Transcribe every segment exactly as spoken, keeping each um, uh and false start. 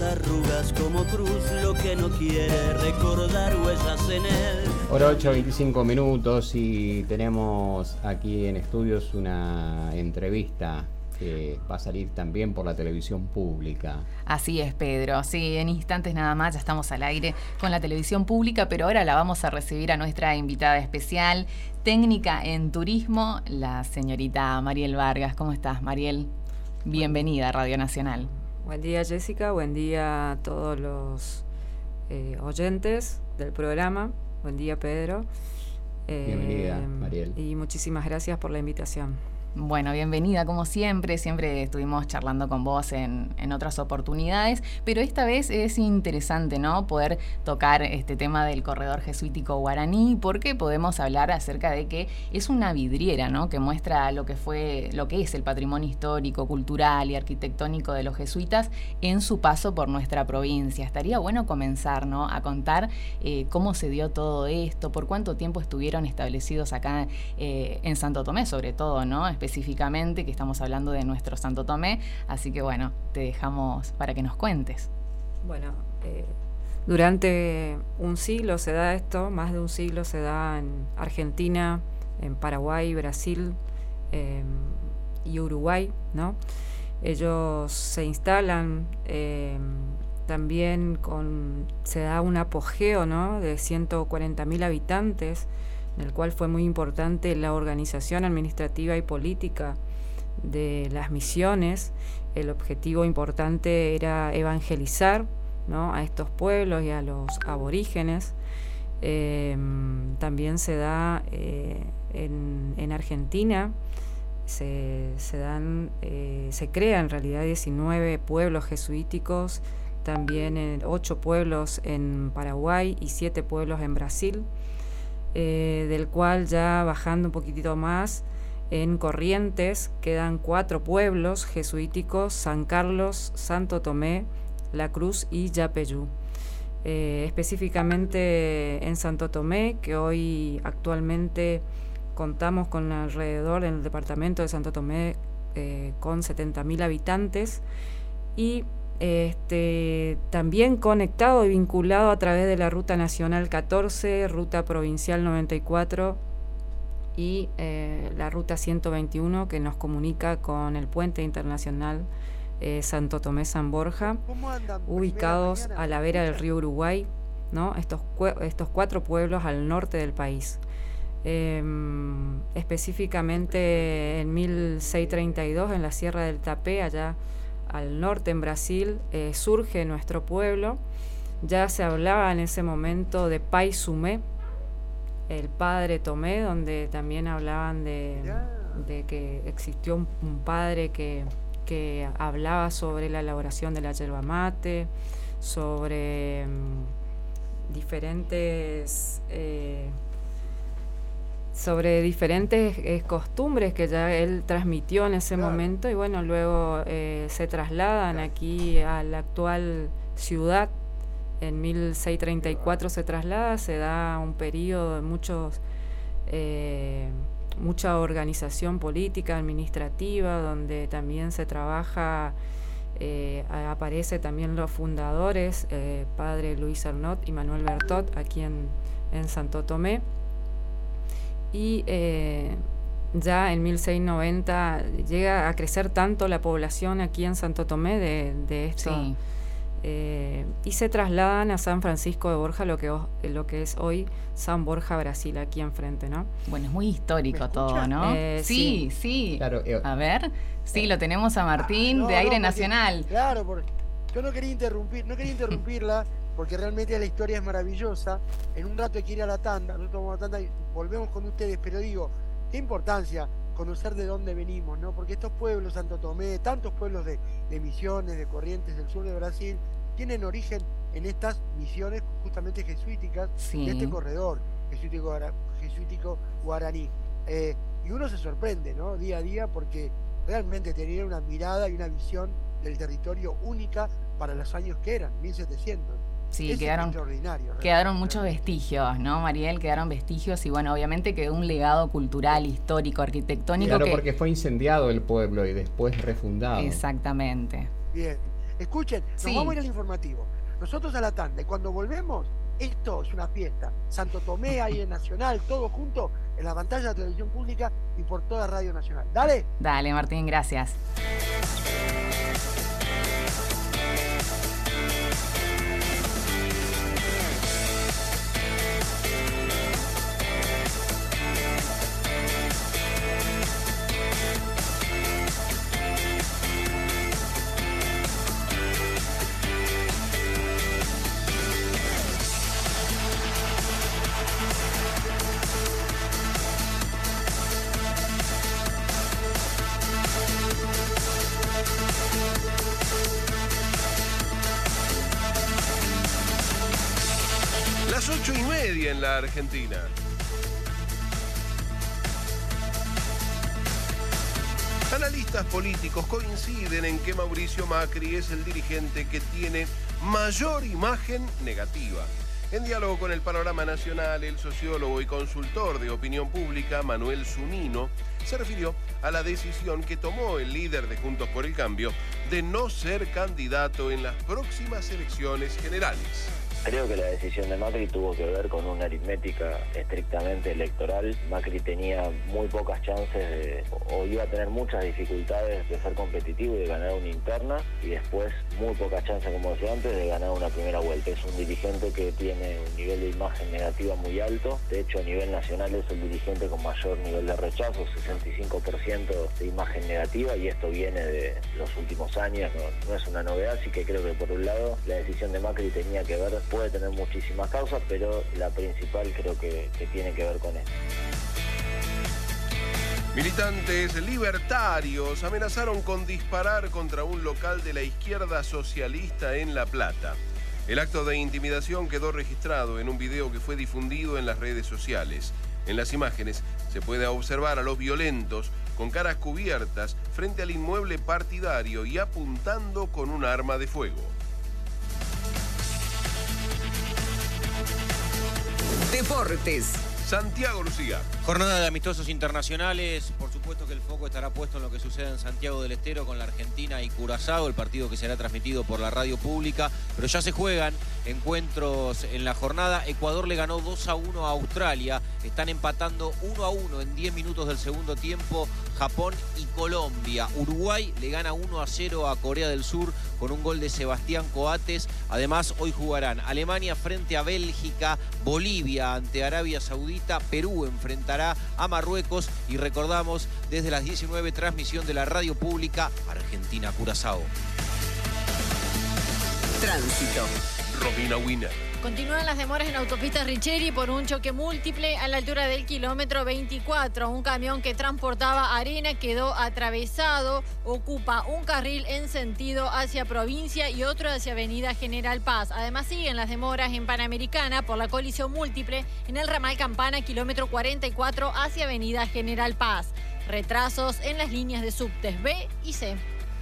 arrugas como cruz, lo que no quiere recordar huellas en él. Hora ocho, veinticinco minutos y tenemos aquí en estudios una entrevista que va a salir también por la televisión pública. Así es, Pedro. Sí, en instantes nada más ya estamos al aire con la televisión pública, pero ahora la vamos a recibir a nuestra invitada especial, técnica en turismo, la señorita Mariel Vargas. ¿Cómo estás, Mariel? Bienvenida a Radio Nacional. Buen día, Jessica. Buen día a todos los eh, oyentes del programa. Buen día, Pedro. Eh, Bienvenida, Mariel. Y muchísimas gracias por la invitación. Bueno, bienvenida como siempre, siempre estuvimos charlando con vos en, en otras oportunidades, pero esta vez es interesante, ¿no?, poder tocar este tema del corredor jesuítico guaraní, porque podemos hablar acerca de que es una vidriera, ¿no?, que muestra lo que fue, lo que es el patrimonio histórico, cultural y arquitectónico de los jesuitas en su paso por nuestra provincia. Estaría bueno comenzar, ¿no?, a contar eh, cómo se dio todo esto, por cuánto tiempo estuvieron establecidos acá eh, en Santo Tomé, sobre todo, ¿no?, específicamente, que estamos hablando de nuestro Santo Tomé, así que bueno, te dejamos para que nos cuentes. Bueno, eh, durante un siglo se da esto, más de un siglo se da en Argentina, en Paraguay, Brasil eh, y Uruguay, ¿no? Ellos se instalan eh, también con, se da un apogeo, ¿no?, de ciento cuarenta mil habitantes, en el cual fue muy importante la organización administrativa y política de las misiones. El objetivo importante era evangelizar, ¿no?, a estos pueblos y a los aborígenes. Eh, también se da eh, en, en Argentina, se, se, dan, eh, se crean en realidad diecinueve pueblos jesuíticos, también en ocho pueblos en Paraguay y siete pueblos en Brasil. Eh, del cual ya bajando un poquitito más, en Corrientes quedan cuatro pueblos jesuíticos: San Carlos, Santo Tomé, La Cruz y Yapeyú. Eh, específicamente en Santo Tomé, que hoy actualmente contamos con alrededor en el departamento de Santo Tomé eh, con setenta mil habitantes, y Este, también conectado y vinculado a través de la Ruta Nacional catorce, Ruta Provincial noventa y cuatro y eh, la Ruta ciento veintiuno, que nos comunica con el Puente Internacional eh, Santo Tomé-San Borja, ubicados a la vera del río Uruguay, ¿no? Estos, estos cuatro pueblos al norte del país. Eh, específicamente en mil seiscientos treinta y dos, en la Sierra del Tapé, allá al norte en Brasil, eh, surge nuestro pueblo. Ya se hablaba en ese momento de Pai Sumé, el padre Tomé, donde también hablaban de, de que existió un, un padre que, que hablaba sobre la elaboración de la yerba mate, sobre um, diferentes eh, sobre diferentes eh, costumbres que ya él transmitió en ese claro. momento, y bueno, luego eh, se trasladan aquí a la actual ciudad. En mil seiscientos treinta y cuatro se traslada, se da un periodo de muchos eh, mucha organización política, administrativa, donde también se trabaja, eh, aparece también los fundadores, eh, padre Luis Arnott y Manuel Bertot, aquí en, en Santo Tomé. Y eh, ya en mil seiscientos noventa llega a crecer tanto la población aquí en Santo Tomé de, de esto, sí. eh, y se trasladan a San Francisco de Borja, lo que, lo que es hoy San Borja, Brasil, aquí enfrente, ¿no? Bueno, es muy histórico todo, ¿no? Eh, sí, sí. sí. Claro, eh, a ver, sí, eh, lo tenemos a Martín, no, de Aire no, porque, Nacional. Claro, porque yo no quería interrumpir, no quería interrumpirla, porque realmente la historia es maravillosa. En un rato hay que ir a la tanda, nosotros vamos a la tanda y volvemos con ustedes, pero digo, qué importancia conocer de dónde venimos, ¿no? Porque estos pueblos, Santo Tomé, tantos pueblos de, de Misiones, de Corrientes, del sur de Brasil, tienen origen en estas misiones justamente jesuíticas, sí. de este corredor jesuítico, jesuítico guaraní. Eh, y uno se sorprende, ¿no?, día a día, porque realmente tenía una mirada y una visión del territorio única para los años que eran, mil setecientos. Sí, es quedaron, quedaron muchos vestigios, ¿no, Mariel? Quedaron vestigios y bueno, obviamente quedó un legado cultural, histórico, arquitectónico. Claro, que... porque fue incendiado el pueblo y después refundado. Exactamente. Bien. Escuchen, nos Sí. vamos a ir al informativo. Nosotros a la tanda. Y cuando volvemos, esto es una fiesta. Santo Tomé, ahí en Nacional, todo junto, en la pantalla de la televisión pública y por toda Radio Nacional. Dale. Dale, Martín, gracias. Las ocho y media en la Argentina. Analistas políticos coinciden en que Mauricio Macri es el dirigente que tiene mayor imagen negativa. En diálogo con el Panorama Nacional, el sociólogo y consultor de opinión pública, Manuel Zunino, se refirió a la decisión que tomó el líder de Juntos por el Cambio de no ser candidato en las próximas elecciones generales. Creo que la decisión de Macri tuvo que ver con una aritmética estrictamente electoral. Macri tenía muy pocas chances de, o iba a tener muchas dificultades de ser competitivo y de ganar una interna, y después muy pocas chances, como decía antes, de ganar una primera vuelta. Es un dirigente que tiene un nivel de imagen negativa muy alto. De hecho, a nivel nacional es el dirigente con mayor nivel de rechazo, sesenta y cinco por ciento de imagen negativa, y esto viene de los últimos años, no, no es una novedad. Así que creo que por un lado la decisión de Macri tenía que ver, puede tener muchísimas causas, pero la principal creo que, que tiene que ver con esto. Militantes libertarios amenazaron con disparar contra un local de la izquierda socialista en La Plata. El acto de intimidación quedó registrado en un video que fue difundido en las redes sociales. En las imágenes se puede observar a los violentos con caras cubiertas frente al inmueble partidario y apuntando con un arma de fuego. Deportes. Santiago Lucía. Jornada de amistosos internacionales. Por supuesto que el foco estará puesto en lo que suceda en Santiago del Estero con la Argentina y Curazao, el partido que será transmitido por la radio pública. Pero ya se juegan encuentros en la jornada. Ecuador le ganó dos a uno a Australia. Están empatando uno a uno en diez minutos del segundo tiempo Japón y Colombia. Uruguay le gana uno a cero a Corea del Sur con un gol de Sebastián Coates. Además, hoy jugarán Alemania frente a Bélgica, Bolivia ante Arabia Saudita, Perú enfrentará a Marruecos y recordamos desde las diecinueve transmisión de la radio pública Argentina-Curazao. Tránsito. Romina Wiener. Continúan las demoras en autopista Richeri por un choque múltiple a la altura del kilómetro veinticuatro. Un camión que transportaba arena quedó atravesado, ocupa un carril en sentido hacia provincia y otro hacia Avenida General Paz. Además siguen las demoras en Panamericana por la colisión múltiple en el ramal Campana, kilómetro cuarenta y cuatro hacia Avenida General Paz. Retrasos en las líneas de subtes B y C.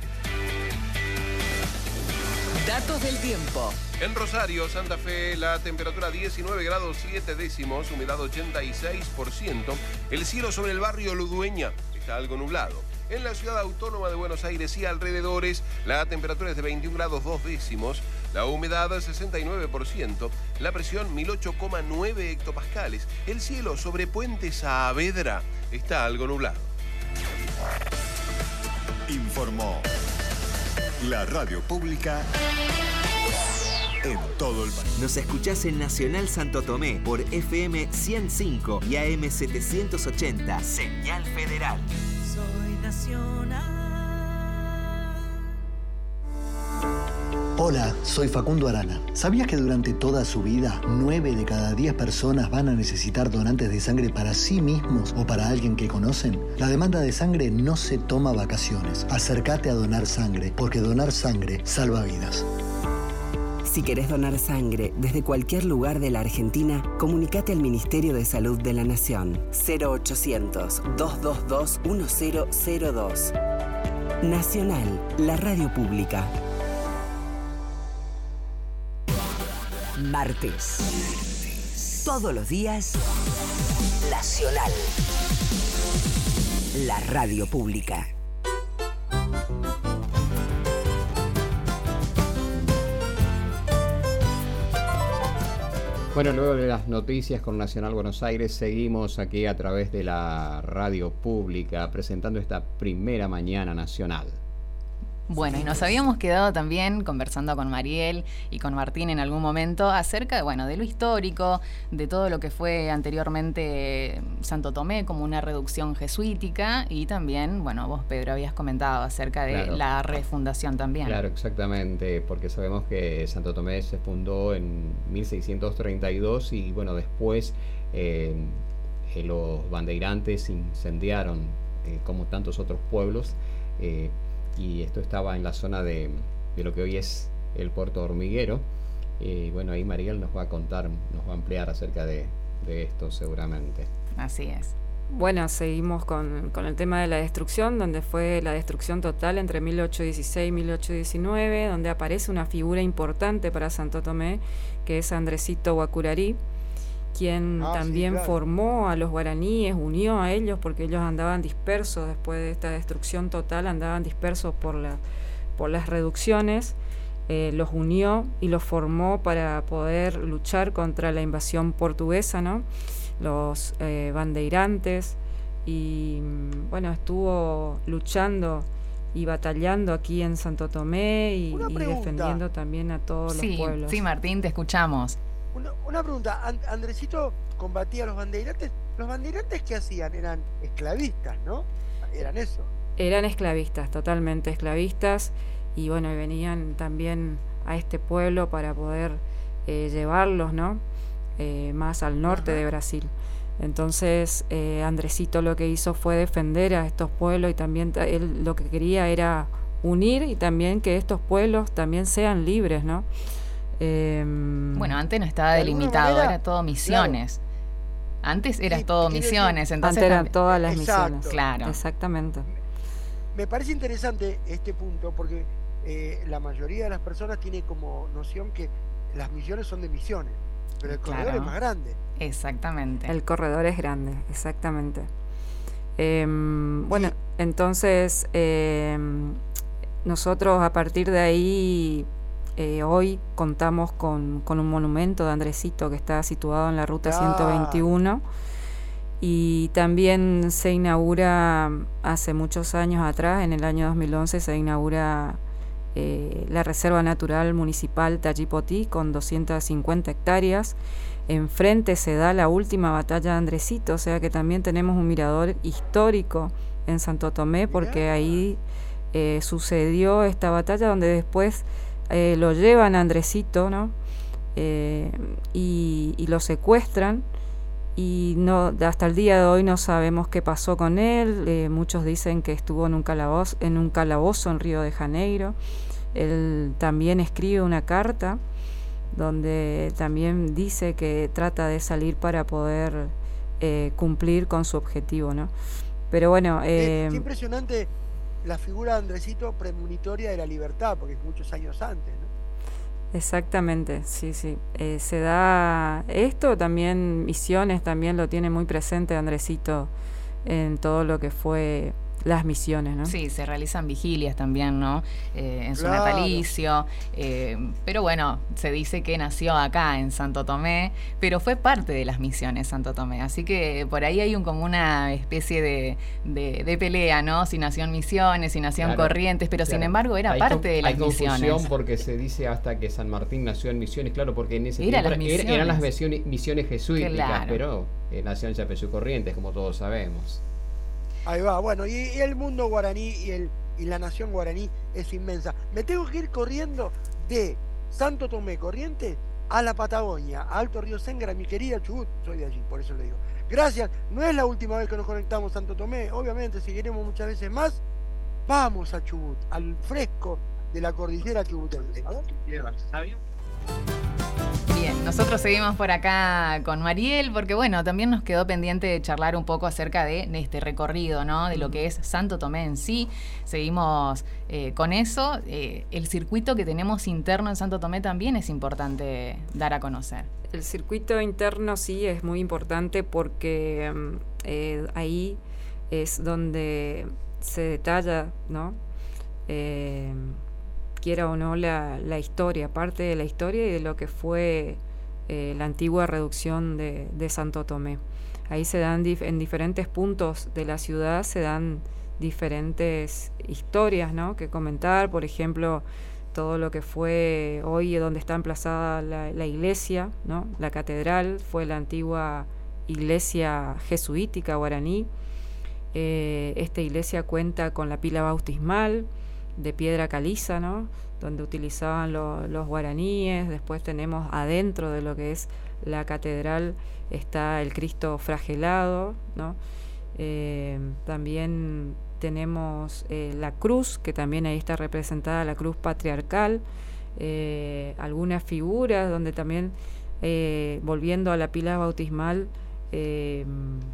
Datos del tiempo. En Rosario, Santa Fe, la temperatura diecinueve grados siete décimos, humedad ochenta y seis por ciento. El cielo sobre el barrio Ludueña está algo nublado. En la ciudad autónoma de Buenos Aires y alrededores, la temperatura es de veintiún grados dos décimos, la humedad sesenta y nueve por ciento, la presión mil ocho coma nueve hectopascales. El cielo sobre Puente Saavedra está algo nublado. Informó la radio pública en todo el país. Nos escuchás en Nacional Santo Tomé por F M ciento cinco y A M setecientos ochenta. Señal Federal. Soy nacional. Hola, soy Facundo Arana. ¿Sabías que durante toda su vida, nueve de cada diez personas van a necesitar donantes de sangre para sí mismos o para alguien que conocen? La demanda de sangre no se toma vacaciones. Acércate a donar sangre, porque donar sangre salva vidas. Si querés donar sangre desde cualquier lugar de la Argentina, comunicate al Ministerio de Salud de la Nación. cero ochocientos, dos dos dos, uno cero cero dos. Nacional, la radio pública. Martes. Todos los días, Nacional. La radio pública. Bueno, luego de las noticias con Nacional Buenos Aires, seguimos aquí a través de la radio pública presentando esta primera mañana nacional. Bueno, y nos habíamos quedado también conversando con Mariel y con Martín en algún momento acerca de, bueno, de lo histórico, de todo lo que fue anteriormente Santo Tomé como una reducción jesuítica, y también, bueno, vos, Pedro, habías comentado acerca de Claro. la refundación también. Claro, exactamente, porque sabemos que Santo Tomé se fundó en mil seiscientos treinta y dos y bueno, después eh, eh, los bandeirantes incendiaron eh, como tantos otros pueblos, eh, y esto estaba en la zona de, de lo que hoy es el Puerto Hormiguero. Y bueno, ahí Mariel nos va a contar, nos va a ampliar acerca de, de esto seguramente. Así es. Bueno, seguimos con, con el tema de la destrucción, donde fue la destrucción total entre mil ochocientos dieciséis y mil ochocientos diecinueve, donde aparece una figura importante para Santo Tomé, que es Andresito Guacurarí, quien Ah, sí, también claro. formó a los guaraníes, unió a ellos, porque ellos andaban dispersos después de esta destrucción total, andaban dispersos por, la, por las reducciones, eh, los unió y los formó para poder luchar contra la invasión portuguesa, ¿no? Los eh, bandeirantes, y bueno, estuvo luchando y batallando aquí en Santo Tomé y, Una y pregunta. defendiendo también a todos Sí, los pueblos. sí, Martín, te escuchamos. Una, una pregunta, And- Andresito combatía a los bandeirantes. ¿Los bandeirantes qué hacían? Eran esclavistas, ¿no? Eran eso. Eran esclavistas, totalmente esclavistas, y bueno, y venían también a este pueblo para poder eh, llevarlos, ¿no? Eh, más al norte Ajá. de Brasil. Entonces, eh, Andresito lo que hizo fue defender a estos pueblos, y también ta- él lo que quería era unir y también que estos pueblos también sean libres, ¿no? Eh, Bueno, antes no estaba De alguna delimitado, manera, era todo misiones. Antes era Sí, todo quiere misiones, entonces antes eran también- todas las Exacto. misiones. Claro. Exactamente. Me parece interesante este punto porque eh, la mayoría de las personas tiene como noción que las misiones son de misiones, pero el corredor Claro. es más grande. Exactamente. El corredor es grande, exactamente. Eh, bueno, entonces eh, nosotros a partir de ahí eh, hoy contamos con, con un monumento de Andresito que está situado en la ruta Ah. ciento veintiuno, y también se inaugura hace muchos años atrás, en el año dos mil once, se inaugura eh, la Reserva Natural Municipal Tallipotí con doscientas cincuenta hectáreas. Enfrente se da la última batalla de Andresito, o sea que también tenemos un mirador histórico en Santo Tomé, porque Mirá. ahí eh, sucedió esta batalla donde después eh, lo llevan a Andresito, ¿no? Eh, y, y lo secuestran, y no hasta el día de hoy no sabemos qué pasó con él. Eh, muchos dicen que estuvo en un calabozo, en un calabozo en Río de Janeiro. Él también escribe una carta donde también dice que trata de salir para poder eh, cumplir con su objetivo, ¿no? Pero bueno, Eh, eh, qué impresionante la figura de Andresito premonitoria de la libertad, porque es muchos años antes, ¿no? exactamente, sí, sí. Eh, se da esto, también Misiones también lo tiene muy presente Andresito en todo lo que fue las misiones, ¿no? Sí, se realizan vigilias también, ¿no? Eh, en su Claro. natalicio. Eh, pero bueno, se dice que nació acá en Santo Tomé, pero fue parte de las misiones Santo Tomé. Así que por ahí hay un, como una especie de, de, de pelea, ¿no? Si nació en Misiones, si nació en Claro, Corrientes, pero sin claro. embargo era Hay parte con- de las hay confusión misiones. porque se dice hasta que San Martín nació en Misiones, claro, porque en ese Era tiempo las era- misiones. eran las misiones, misiones jesuíticas, Claro. pero eh, nació en Yapeyú Corrientes, como todos sabemos. Ahí va, bueno, y, y el mundo guaraní y, el, y la nación guaraní es inmensa. Me tengo que ir corriendo de Santo Tomé, Corrientes, a la Patagonia, a Alto Río Sengra, a mi querida Chubut, soy de allí, por eso le digo. Gracias, no es la última vez que nos conectamos Santo Tomé, obviamente seguiremos muchas veces más. Vamos a Chubut, al fresco de la cordillera chubutense. Bien, nosotros seguimos por acá con Mariel, porque bueno, también nos quedó pendiente de charlar un poco acerca de, de este recorrido, ¿no? De lo que es Santo Tomé en sí. Seguimos eh, con eso. Eh, el circuito que tenemos interno en Santo Tomé también es importante dar a conocer. El circuito interno sí es muy importante porque mm, eh, ahí es donde se detalla, ¿no? Eh, quiera o no la, la historia, parte de la historia y de lo que fue eh, la antigua reducción de, de Santo Tomé. Ahí se dan dif en diferentes puntos de la ciudad se dan diferentes historias, ¿no?, que comentar. Por ejemplo, todo lo que fue hoy donde está emplazada la, la iglesia, ¿no?, la catedral, fue la antigua iglesia jesuítica guaraní. Eh, esta iglesia cuenta con la pila bautismal de piedra caliza, ¿no?, donde utilizaban lo, los guaraníes. Después tenemos adentro de lo que es la catedral está el Cristo flagelado, ¿no? Eh, también tenemos eh, la cruz, que también ahí está representada la cruz patriarcal, eh, algunas figuras donde también, eh, volviendo a la pila bautismal, eh,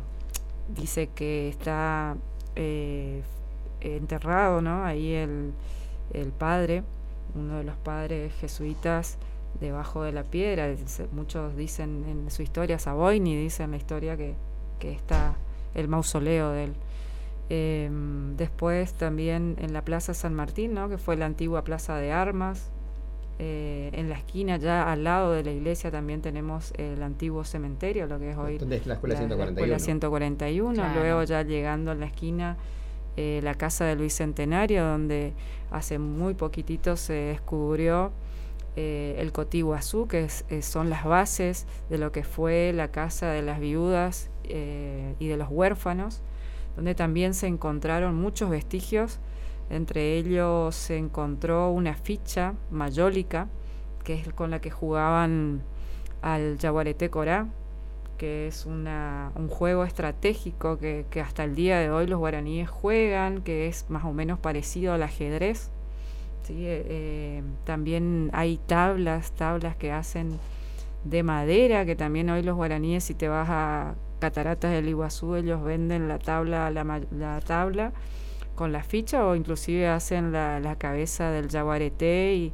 dice que está eh, enterrado, ¿no?, ahí el, el padre, uno de los padres jesuitas, debajo de la piedra. Muchos dicen en su historia, Saboini dice en la historia que, que está el mausoleo de él. Eh, después también en la Plaza San Martín, ¿no?, que fue la antigua plaza de armas. Eh, en la esquina, ya al lado de la iglesia, también tenemos el antiguo cementerio, lo que es hoy ¿Dónde es la escuela ciento cuarenta y uno? La escuela ciento cuarenta y uno. Claro. Luego, ya llegando en la esquina, eh, la casa del Bicentenario, donde hace muy poquitito se descubrió eh, el Cotiguazú, que es, eh, son las bases de lo que fue la casa de las viudas eh, y de los huérfanos, donde también se encontraron muchos vestigios. Entre ellos se encontró una ficha mayólica, que es con la que jugaban al Yaguareté Corá, que es una, un juego estratégico que, que hasta el día de hoy los guaraníes juegan, que es más o menos parecido al ajedrez. ¿Sí? Eh, también hay tablas, tablas que hacen de madera, que también hoy los guaraníes, si te vas a Cataratas del Iguazú, ellos venden la tabla, la, la tabla con la ficha, o inclusive hacen la, la cabeza del yaguareté y,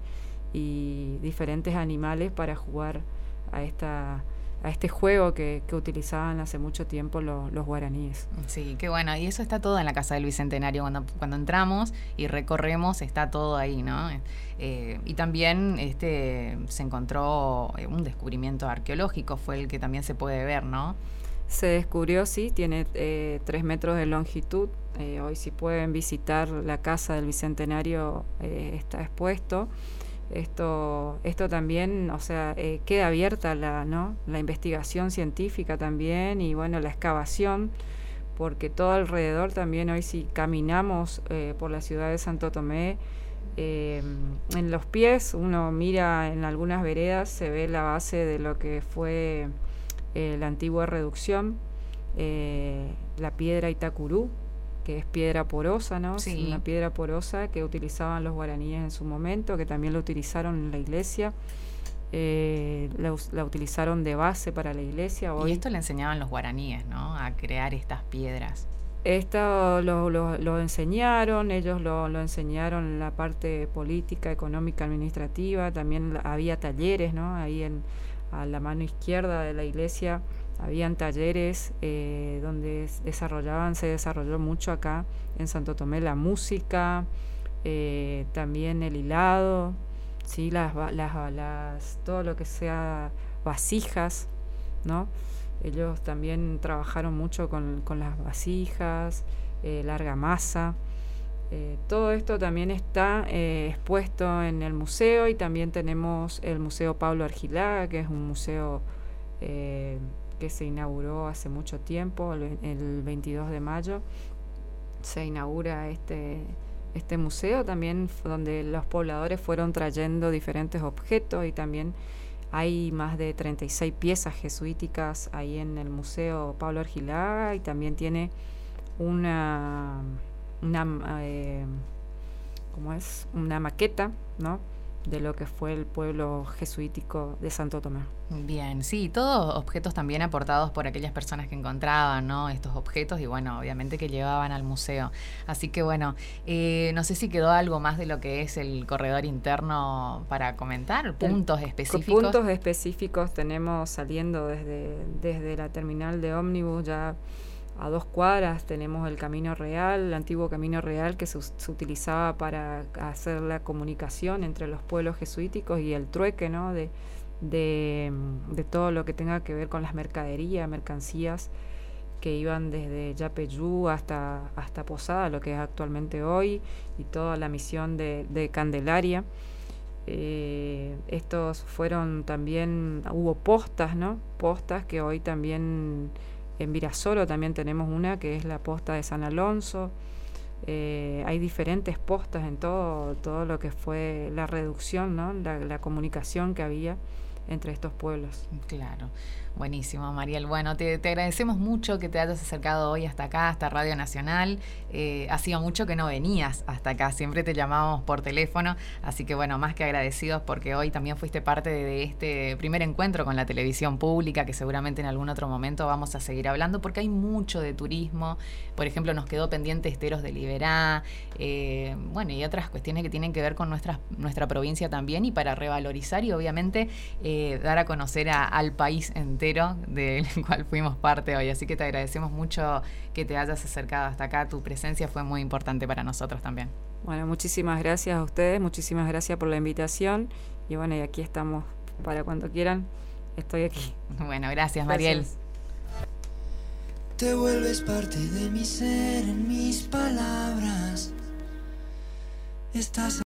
y diferentes animales para jugar a esta a este juego que, que utilizaban hace mucho tiempo lo, los guaraníes. Sí, qué bueno. Y eso está todo en la Casa del Bicentenario. Cuando, cuando entramos y recorremos, está todo ahí, ¿no? Eh, y también este se encontró un descubrimiento arqueológico, fue el que también se puede ver, ¿no? Se descubrió, sí, tiene eh, tres metros de longitud. Eh, hoy, si pueden visitar la Casa del Bicentenario, eh, está expuesto. Esto, esto también, o sea, eh, queda abierta la, ¿no?, la investigación científica también, y bueno, la excavación, porque todo alrededor también, hoy si caminamos eh, por la ciudad de Santo Tomé, eh, en los pies uno mira en algunas veredas, se ve la base de lo que fue eh, la antigua reducción, eh, la piedra Itacurú, que es piedra porosa, ¿no? Sí. Es una piedra porosa que utilizaban los guaraníes en su momento, que también la utilizaron en la iglesia, eh, la, la utilizaron de base para la iglesia. Hoy, y esto le enseñaban los guaraníes, ¿no?, a crear estas piedras. Esto lo, lo, lo enseñaron, ellos lo, lo enseñaron en la parte política, económica, administrativa. También había talleres, ¿no? Ahí en, a la mano izquierda de la iglesia habían talleres eh, donde desarrollaban, se desarrolló mucho acá en Santo Tomé la música, eh, también el hilado, ¿sí? las, las, las, todo lo que sea vasijas, ¿no? Ellos también trabajaron mucho con, con las vasijas, eh, la argamasa. Eh, todo esto también está eh, expuesto en el museo, y también tenemos el Museo Pablo Argilaga, que es un museo eh, que se inauguró hace mucho tiempo, el, el veintidós de mayo se inaugura este, este museo también, donde los pobladores fueron trayendo diferentes objetos, y también hay más de treinta y seis piezas jesuíticas ahí en el Museo Pablo Argilaga, y también tiene una, una eh, ¿cómo es? una maqueta, ¿no?, de lo que fue el pueblo jesuítico de Santo Tomé. Bien, sí, todos objetos también aportados por aquellas personas que encontraban, ¿no?, estos objetos, y bueno, obviamente que llevaban al museo. Así que bueno, eh, no sé si quedó algo más de lo que es el corredor interno para comentar, puntos el, específicos. Puntos específicos tenemos saliendo desde, desde la terminal de ómnibus, ya a dos cuadras tenemos el Camino Real, el antiguo Camino Real, que se, se utilizaba para hacer la comunicación entre los pueblos jesuíticos y el trueque, ¿no?, de, de, de todo lo que tenga que ver con las mercaderías, mercancías que iban desde Yapeyú hasta, hasta Posada, lo que es actualmente hoy, y toda la misión de, de Candelaria. Eh, estos fueron también, hubo postas, ¿no? Postas que hoy también en Virasoro también tenemos una, que es la posta de San Alonso. Eh, hay diferentes postas en todo, todo lo que fue la reducción, ¿no? La, la comunicación que había entre estos pueblos. Claro. Buenísimo, Mariel. Bueno, te, te agradecemos mucho que te hayas acercado hoy hasta acá, hasta Radio Nacional. Eh, hacía mucho que no venías hasta acá, siempre te llamábamos por teléfono, así que bueno, más que agradecidos porque hoy también fuiste parte de, de este primer encuentro con la televisión pública, que seguramente en algún otro momento vamos a seguir hablando, porque hay mucho de turismo. Por ejemplo, nos quedó pendiente Esteros de Liberá, eh, bueno, y otras cuestiones que tienen que ver con nuestra, nuestra provincia también, y para revalorizar y obviamente eh, dar a conocer a, al país entero del cual fuimos parte hoy, así que te agradecemos mucho que te hayas acercado hasta acá. Tu presencia fue muy importante para nosotros también. Bueno, muchísimas gracias a ustedes, muchísimas gracias por la invitación, y bueno, y aquí estamos para cuando quieran, estoy aquí. Bueno, gracias, Mariel. Gracias. Te vuelves parte de mi ser, en mis palabras estás